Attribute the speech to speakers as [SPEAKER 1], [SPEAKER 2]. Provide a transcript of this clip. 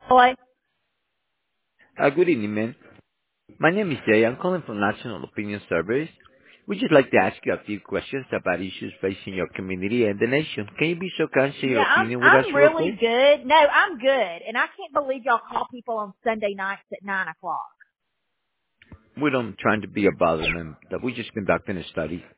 [SPEAKER 1] Boy.
[SPEAKER 2] Good evening, ma'am. My name is Jay. I'm calling from National Opinion Surveys. We'd just like to ask you a few questions about issues facing your community and the nation. Can you be so kind to share
[SPEAKER 1] Yeah,
[SPEAKER 2] your opinion with us
[SPEAKER 1] I'm
[SPEAKER 2] real
[SPEAKER 1] really
[SPEAKER 2] quick?
[SPEAKER 1] good. No, I'm good. And I can't believe y'all call people on Sunday nights at 9 o'clock.
[SPEAKER 2] We don't trying to be a bother, ma'am. That we just conducting a study.